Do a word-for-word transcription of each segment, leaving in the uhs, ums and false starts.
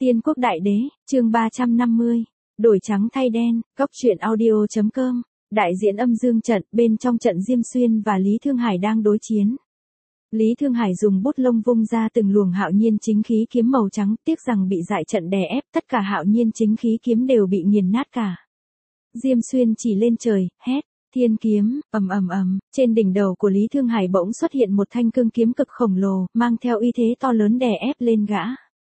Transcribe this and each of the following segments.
Tiên quốc đại đế, chương ba trăm năm mươi. Đổi trắng thay đen, góc truyện audio.com. Đại diễn âm dương trận, bên trong trận Diêm Xuyên và Lý Thương Hải đang đối chiến. Lý Thương Hải dùng bút lông vung ra từng luồng hạo nhiên chính khí kiếm màu trắng, tiếc rằng bị dại trận đè ép, tất cả hạo nhiên chính khí kiếm đều bị nghiền nát cả. Diêm Xuyên chỉ lên trời, hét, thiên kiếm, ầm ầm ầm, trên đỉnh đầu của Lý Thương Hải bỗng xuất hiện một thanh cương kiếm cực khổng lồ, mang theo uy thế to lớn đè ép lên gã.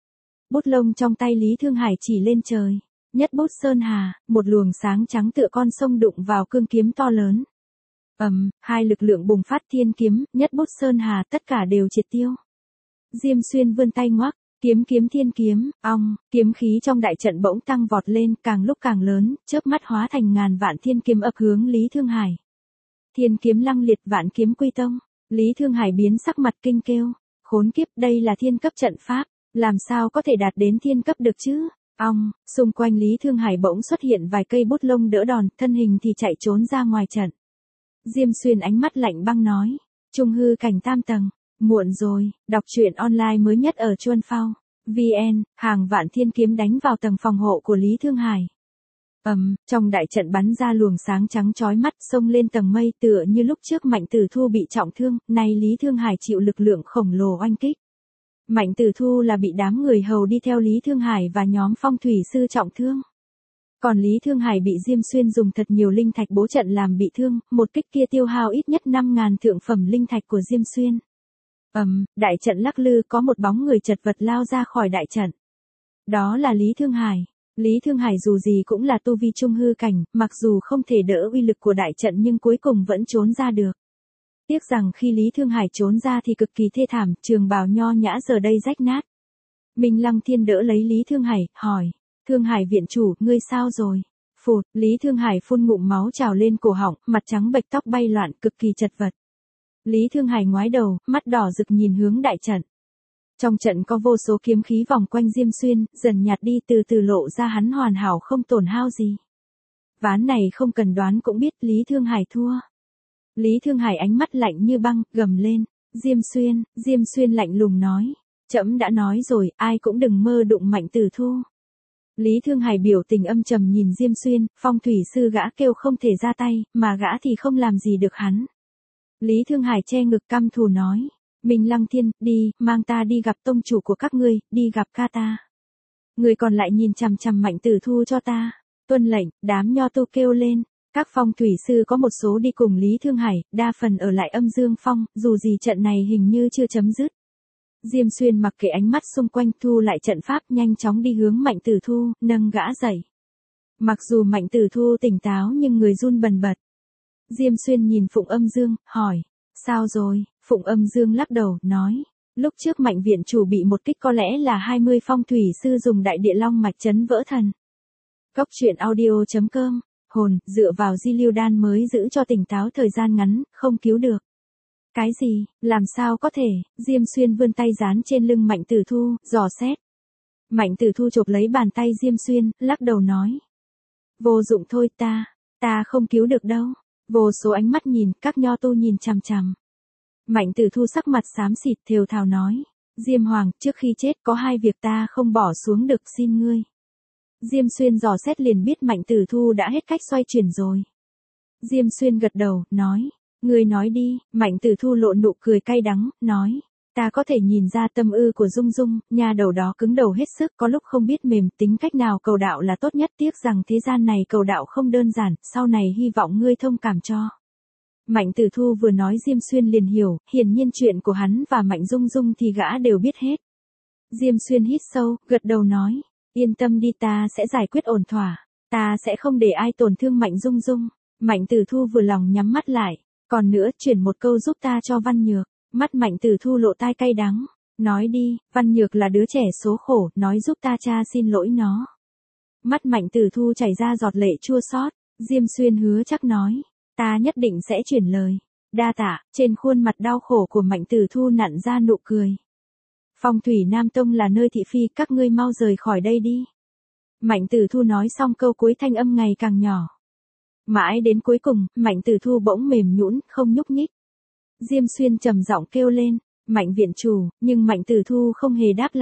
Bút lông trong tay Lý Thương Hải chỉ lên trời, nhất bút sơn hà, một luồng sáng trắng tựa con sông đụng vào cương kiếm to lớn. Ầm, hai lực lượng bùng phát thiên kiếm, nhất bút sơn hà, tất cả đều triệt tiêu. Diêm Xuyên vươn tay ngoắc, kiếm kiếm thiên kiếm, ong, kiếm khí trong đại trận bỗng tăng vọt lên, càng lúc càng lớn, chớp mắt hóa thành ngàn vạn thiên kiếm ập hướng Lý Thương Hải. Thiên kiếm lăng liệt, vạn kiếm quy tông. Lý Thương Hải biến sắc mặt kinh kêu, khốn kiếp, đây là thiên cấp trận pháp, làm sao có thể đạt đến thiên cấp được chứ? Ong, xung quanh Lý Thương Hải bỗng xuất hiện vài cây bút lông đỡ đòn, thân hình thì chạy trốn ra ngoài trận. Diêm Xuyên ánh mắt lạnh băng nói, trung hư cảnh tam tầng, muộn rồi. Đọc truyện online mới nhất ở Chuan Phao vê en, hàng vạn thiên kiếm đánh vào tầng phòng hộ của Lý Thương Hải. Ầm, um, trong đại trận bắn ra luồng sáng trắng chói mắt, xông lên tầng mây, tựa như lúc trước Mạnh Tử Thu bị trọng thương, nay Lý Thương Hải chịu lực lượng khổng lồ oanh kích. Mạnh Tử Thu là bị đám người hầu đi theo Lý Thương Hải và nhóm phong thủy sư trọng thương. Còn Lý Thương Hải bị Diêm Xuyên dùng thật nhiều linh thạch bố trận làm bị thương, một kích kia tiêu hao ít nhất năm ngàn thượng phẩm linh thạch của Diêm Xuyên. Ầm, um, đại trận lắc lư, có một bóng người chật vật lao ra khỏi đại trận. Đó là Lý Thương Hải. Lý Thương Hải dù gì cũng là tu vi trung hư cảnh, mặc dù không thể đỡ uy lực của đại trận nhưng cuối cùng vẫn trốn ra được. Tiếc rằng khi Lý Thương Hải trốn ra thì cực kỳ thê thảm, trường bào nho nhã giờ đây rách nát. Minh Lăng Thiên đỡ lấy Lý Thương Hải, hỏi, Thương Hải viện chủ, ngươi sao rồi? Phụt, Lý Thương Hải phun ngụm máu trào lên cổ họng, mặt trắng bệch, tóc bay loạn, cực kỳ chật vật. Lý Thương Hải ngoái đầu, mắt đỏ rực nhìn hướng đại trận. Trong trận có vô số kiếm khí vòng quanh Diêm Xuyên, dần nhạt đi, từ từ lộ ra hắn hoàn hảo không tổn hao gì. Ván này không cần đoán cũng biết Lý Thương Hải thua. Lý Thương Hải ánh mắt lạnh như băng, gầm lên, Diêm Xuyên. Diêm Xuyên lạnh lùng nói, trẫm đã nói rồi, ai cũng đừng mơ đụng Mạnh Tử Thu. Lý Thương Hải biểu tình âm trầm nhìn Diêm Xuyên, phong thủy sư gã kêu không thể ra tay, mà gã thì không làm gì được hắn. Lý Thương Hải che ngực căm thù nói, Minh Lăng Thiên, đi, mang ta đi gặp tông chủ của các ngươi, đi gặp ca ta. Người còn lại nhìn chằm chằm Mạnh Tử Thu cho ta. Tuân lệnh, đám nho tu kêu lên. Các phong thủy sư có một số đi cùng Lý Thương Hải, đa phần ở lại âm dương phong, dù gì trận này hình như chưa chấm dứt. Diêm Xuyên mặc kệ ánh mắt xung quanh, thu lại trận pháp, nhanh chóng đi hướng Mạnh Tử Thu, nâng gã dậy. Mặc dù Mạnh Tử Thu tỉnh táo nhưng người run bần bật. Diêm Xuyên nhìn Phụng Âm Dương, hỏi, sao rồi? Phụng Âm Dương lắc đầu, nói, lúc trước Mạnh viện chủ bị một kích, có lẽ là hai mươi phong thủy sư dùng đại địa long mạch chấn vỡ thần. Góc truyện audio.com. Hồn, dựa vào di lưu đan mới giữ cho tỉnh táo thời gian ngắn, không cứu được. Cái gì, làm sao có thể? Diêm Xuyên vươn tay dán trên lưng Mạnh Tử Thu, dò xét. Mạnh Tử Thu chộp lấy bàn tay Diêm Xuyên, lắc đầu nói. Vô dụng thôi, ta, ta không cứu được đâu. Vô số ánh mắt nhìn, các nho tu nhìn chằm chằm. Mạnh Tử Thu sắc mặt xám xịt, thều thào nói. Diêm Hoàng, trước khi chết có hai việc ta không bỏ xuống được, xin ngươi. Diêm Xuyên dò xét liền biết Mạnh Tử Thu đã hết cách xoay chuyển rồi. Diêm Xuyên gật đầu, nói, ngươi nói đi. Mạnh Tử Thu lộ nụ cười cay đắng, nói, ta có thể nhìn ra tâm ư của Dung Dung, nhà đầu đó cứng đầu hết sức, có lúc không biết mềm, tính cách nào cầu đạo là tốt nhất, tiếc rằng thế gian này cầu đạo không đơn giản, sau này hy vọng ngươi thông cảm cho. Mạnh Tử Thu vừa nói Diêm Xuyên liền hiểu, hiển nhiên chuyện của hắn và Mạnh Dung Dung thì gã đều biết hết. Diêm Xuyên hít sâu, gật đầu nói, yên tâm đi, ta sẽ giải quyết ổn thỏa, ta sẽ không để ai tổn thương Mạnh Dung Dung. Mạnh Tử Thu vừa lòng nhắm mắt lại, còn nữa, chuyển một câu giúp ta cho Văn Nhược. Mắt Mạnh Tử Thu lộ tai cay đắng, nói đi, Văn Nhược là đứa trẻ số khổ, nói giúp ta cha xin lỗi nó. Mắt Mạnh Tử Thu chảy ra giọt lệ chua xót. Diêm Xuyên hứa chắc nói, ta nhất định sẽ chuyển lời. Đa tạ. Trên khuôn mặt đau khổ của Mạnh Tử Thu nặn ra nụ cười. Phong thủy Nam Tông là nơi thị phi, các ngươi mau rời khỏi đây đi. Mạnh Tử Thu nói xong câu cuối, thanh âm ngày càng nhỏ. Mãi đến cuối cùng, Mạnh Tử Thu bỗng mềm nhũn, không nhúc nhích. Diêm Xuyên trầm giọng kêu lên, Mạnh viện chủ, nhưng Mạnh Tử Thu không hề đáp lại.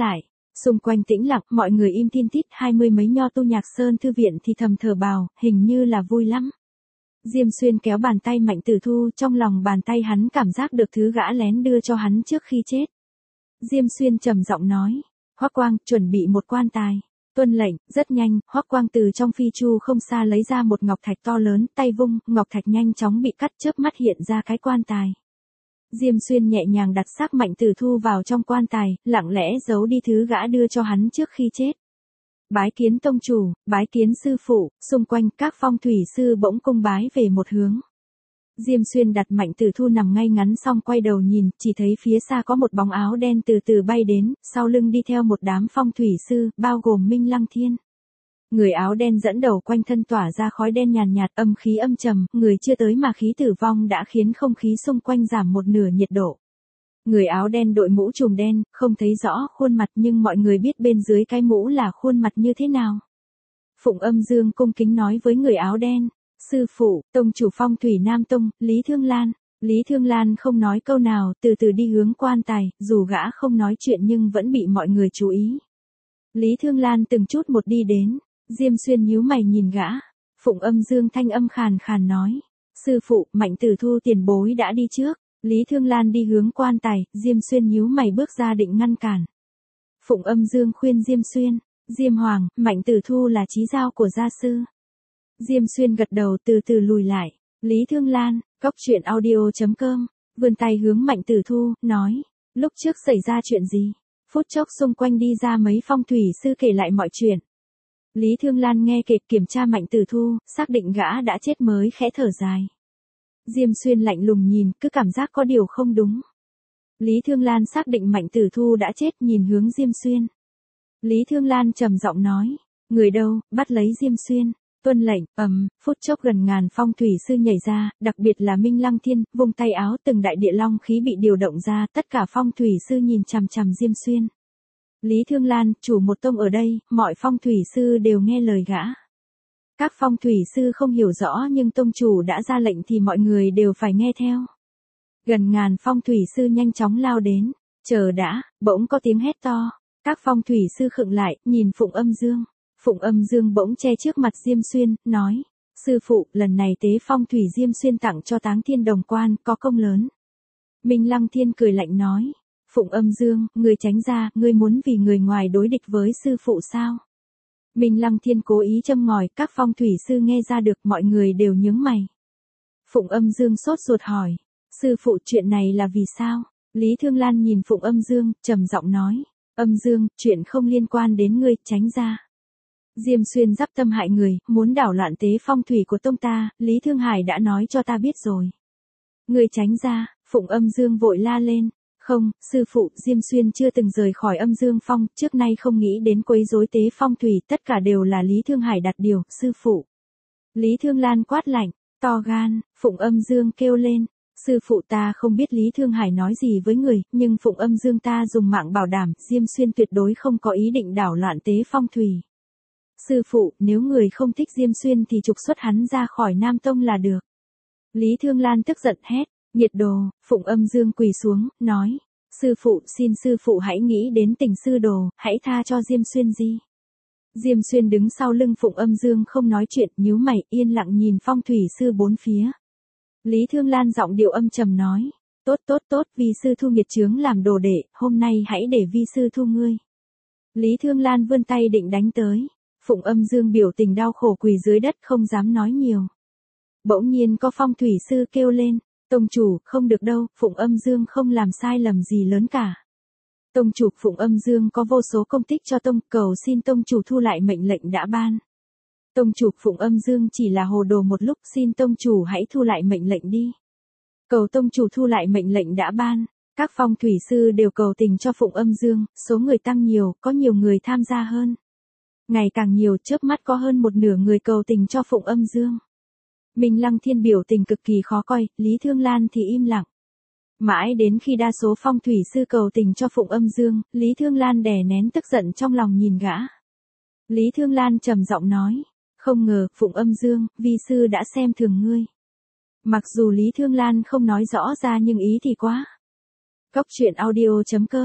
Xung quanh tĩnh lặng, mọi người im tin tít, hai mươi mấy nho tu Nhạc Sơn thư viện thì thầm thở bào, hình như là vui lắm. Diêm Xuyên kéo bàn tay Mạnh Tử Thu, trong lòng bàn tay hắn cảm giác được thứ gã lén đưa cho hắn trước khi chết. Diêm Xuyên trầm giọng nói, Hoắc Quang, chuẩn bị một quan tài. Tuân lệnh. Rất nhanh, Hoắc Quang từ trong phi chu không xa lấy ra một ngọc thạch to lớn, tay vung, ngọc thạch nhanh chóng bị cắt, chớp mắt hiện ra cái quan tài. Diêm Xuyên nhẹ nhàng đặt xác Mạnh Tử Thu vào trong quan tài, lặng lẽ giấu đi thứ gã đưa cho hắn trước khi chết. Bái kiến tông chủ, bái kiến sư phụ, xung quanh các phong thủy sư bỗng cung bái về một hướng. Diêm Xuyên đặt Mạnh Tử Thu nằm ngay ngắn xong quay đầu nhìn, chỉ thấy phía xa có một bóng áo đen từ từ bay đến, sau lưng đi theo một đám phong thủy sư, bao gồm Minh Lăng Thiên. Người áo đen dẫn đầu quanh thân tỏa ra khói đen nhàn nhạt, âm khí âm trầm, người chưa tới mà khí tử vong đã khiến không khí xung quanh giảm một nửa nhiệt độ. Người áo đen đội mũ trùm đen, không thấy rõ khuôn mặt nhưng mọi người biết bên dưới cái mũ là khuôn mặt như thế nào. Phụng Âm Dương cung kính nói với người áo đen, sư phụ, tông chủ phong thủy Nam Tông, Lý Thương Lan. Lý Thương Lan không nói câu nào, từ từ đi hướng quan tài, dù gã không nói chuyện nhưng vẫn bị mọi người chú ý. Lý Thương Lan từng chút một đi đến, Diêm Xuyên nhíu mày nhìn gã. Phụng Âm Dương thanh âm khàn khàn nói, sư phụ, Mạnh Tử Thu tiền bối đã đi trước. Lý Thương Lan đi hướng quan tài, Diêm Xuyên nhíu mày bước ra định ngăn cản. Phụng Âm Dương khuyên Diêm Xuyên, Diêm Hoàng, Mạnh Tử Thu là chí giao của gia sư. Diêm Xuyên gật đầu từ từ lùi lại. Lý Thương Lan, cốc truyện audio chấm com, vươn tay hướng Mạnh Tử Thu, nói, lúc trước xảy ra chuyện gì? Phút chốc xung quanh đi ra mấy phong thủy sư kể lại mọi chuyện. Lý Thương Lan nghe kịp kiểm tra Mạnh Tử Thu, xác định gã đã chết mới khẽ thở dài. Diêm Xuyên lạnh lùng nhìn, cứ cảm giác có điều không đúng. Lý Thương Lan xác định Mạnh Tử Thu đã chết, nhìn hướng Diêm Xuyên. Lý Thương Lan trầm giọng nói, người đâu, bắt lấy Diêm Xuyên. Tuân lệnh. Ầm, phút chốc gần ngàn phong thủy sư nhảy ra, đặc biệt là Minh Lăng Thiên, vung tay áo, từng đại địa long khí bị điều động ra, tất cả phong thủy sư nhìn chằm chằm Diêm Xuyên. Lý Thương Lan, chủ một tông ở đây, mọi phong thủy sư đều nghe lời gã. Các phong thủy sư không hiểu rõ nhưng tông chủ đã ra lệnh thì mọi người đều phải nghe theo. Gần ngàn phong thủy sư nhanh chóng lao đến. Chờ đã, bỗng có tiếng hét to. Các phong thủy sư khựng lại, nhìn Phụng Âm Dương. Phụng Âm Dương bỗng che trước mặt Diêm Xuyên, nói, sư phụ, lần này tế phong thủy Diêm Xuyên tặng cho Táng Thiên Đồng Quan, có công lớn. Minh Lăng Thiên cười lạnh nói, Phụng Âm Dương, ngươi tránh ra, ngươi muốn vì người ngoài đối địch với sư phụ sao? Minh Lăng Thiên cố ý châm ngòi, các phong thủy sư nghe ra được, mọi người đều nhướng mày. Phụng Âm Dương sốt ruột hỏi, sư phụ, chuyện này là vì sao? Lý Thương Lan nhìn Phụng Âm Dương, trầm giọng nói, Âm Dương, chuyện không liên quan đến ngươi, tránh ra. Diêm Xuyên giáp tâm hại người, muốn đảo loạn tế phong thủy của tông ta, Lý Thương Hải đã nói cho ta biết rồi. Ngươi tránh ra. Phụng Âm Dương vội la lên. Không, sư phụ, Diêm Xuyên chưa từng rời khỏi Âm Dương Phong, trước nay không nghĩ đến quấy rối tế phong thủy, tất cả đều là Lý Thương Hải đặt điều, sư phụ. Lý Thương Lan quát lạnh, to gan. Phụng Âm Dương kêu lên, sư phụ, ta không biết Lý Thương Hải nói gì với người, nhưng Phụng Âm Dương ta dùng mạng bảo đảm, Diêm Xuyên tuyệt đối không có ý định đảo loạn tế phong thủy. Sư phụ, nếu người không thích Diêm Xuyên thì trục xuất hắn ra khỏi Nam Tông là được. Lý Thương Lan tức giận hét, nhiệt đồ. Phụng Âm Dương quỳ xuống, nói, sư phụ, xin sư phụ hãy nghĩ đến tình sư đồ, hãy tha cho Diêm Xuyên gì. Diêm Xuyên đứng sau lưng Phụng Âm Dương không nói chuyện, nhíu mày, yên lặng nhìn phong thủy sư bốn phía. Lý Thương Lan giọng điệu âm trầm nói, tốt tốt tốt, vi sư thu nghiệt chướng làm đồ đệ, hôm nay hãy để vi sư thu ngươi. Lý Thương Lan vươn tay định đánh tới. Phụng Âm Dương biểu tình đau khổ quỳ dưới đất không dám nói nhiều. Bỗng nhiên có phong thủy sư kêu lên, tông chủ, không được đâu, Phụng Âm Dương không làm sai lầm gì lớn cả. Tông chủ, Phụng Âm Dương có vô số công tích cho tông, cầu xin tông chủ thu lại mệnh lệnh đã ban. Tông chủ, Phụng Âm Dương chỉ là hồ đồ một lúc, xin tông chủ hãy thu lại mệnh lệnh đi. Cầu tông chủ thu lại mệnh lệnh đã ban. Các phong thủy sư đều cầu tình cho Phụng Âm Dương, số người tăng nhiều, có nhiều người tham gia hơn. Ngày càng nhiều, chớp mắt có hơn một nửa người cầu tình cho Phụng Âm Dương. Minh Lăng Thiên biểu tình cực kỳ khó coi, Lý Thương Lan thì im lặng. Mãi đến khi đa số phong thủy sư cầu tình cho Phụng Âm Dương, Lý Thương Lan đè nén tức giận trong lòng nhìn gã. Lý Thương Lan trầm giọng nói, không ngờ, Phụng Âm Dương, vi sư đã xem thường ngươi. Mặc dù Lý Thương Lan không nói rõ ra nhưng ý thì quá. Cốc truyện audio chấm com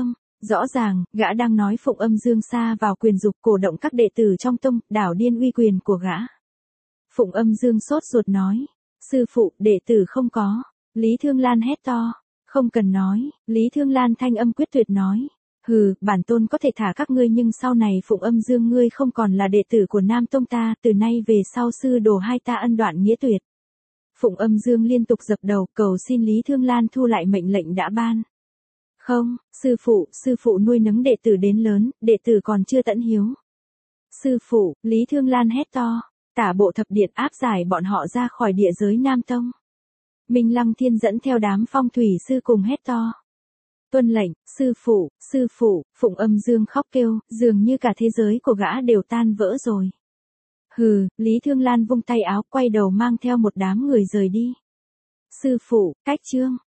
Rõ ràng, gã đang nói Phụng Âm Dương sa vào quyền dục cổ động các đệ tử trong tông, đảo điên uy quyền của gã. Phụng Âm Dương sốt ruột nói. Sư phụ, đệ tử không có. Lý Thương Lan hét to. Không cần nói, Lý Thương Lan thanh âm quyết tuyệt nói. Hừ, bản tôn có thể thả các ngươi nhưng sau này Phụng Âm Dương ngươi không còn là đệ tử của Nam Tông ta, từ nay về sau sư đồ hai ta ân đoạn nghĩa tuyệt. Phụng Âm Dương liên tục dập đầu cầu xin Lý Thương Lan thu lại mệnh lệnh đã ban. Không, sư phụ, sư phụ nuôi nấng đệ tử đến lớn, đệ tử còn chưa tận hiếu. Sư phụ, Lý Thương Lan hét to, tả bộ thập điện áp giải bọn họ ra khỏi địa giới Nam Tông. Minh Lăng Thiên dẫn theo đám phong thủy sư cùng hét to. Tuân lệnh, sư phụ, sư phụ, Phụng Âm Dương khóc kêu, dường như cả thế giới của gã đều tan vỡ rồi. Hừ, Lý Thương Lan vung tay áo quay đầu mang theo một đám người rời đi. Sư phụ, cách chương.